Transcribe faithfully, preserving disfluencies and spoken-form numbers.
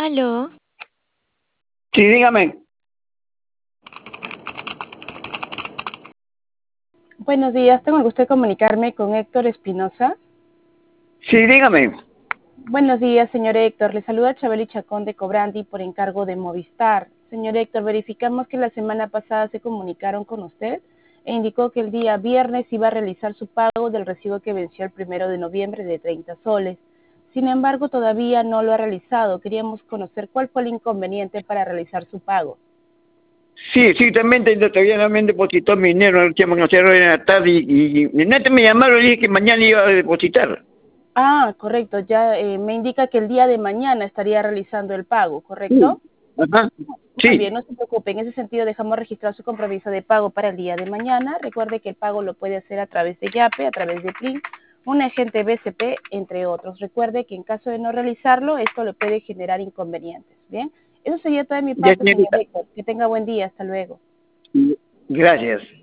Aló. Sí, dígame. Buenos días, tengo el gusto de comunicarme con Héctor Espinosa. Sí, dígame. Buenos días, señor Héctor. Le saluda Chabeli Chacón de Cobrandi por encargo de Movistar. Señor Héctor, verificamos que la semana pasada se comunicaron con usted e indicó que el día viernes iba a realizar su pago del recibo que venció el primero de noviembre de treinta soles. Sin embargo, todavía no lo ha realizado. Queríamos conocer cuál fue el inconveniente para realizar su pago. Sí, sí, también te- todavía no me han depositado mi dinero, que van a hacer hoy en la tarde y, y, y neta me llamaron y dije que mañana iba a depositar. Ah, correcto. Ya eh, me indica que el día de mañana estaría realizando el pago, Sí. ¿correcto? Ajá. Muy bien, Sí. no se preocupe. En ese sentido, dejamos registrar su compromiso de pago para el día de mañana. Recuerde que el pago lo puede hacer a través de Yape, a través de Plin, un agente B C P, entre otros. Recuerde que en caso de no realizarlo, esto le puede generar inconvenientes. Bien, eso sería todo de mi Ya, parte, señor señorita. Héctor. Que tenga buen día. Hasta luego. Gracias.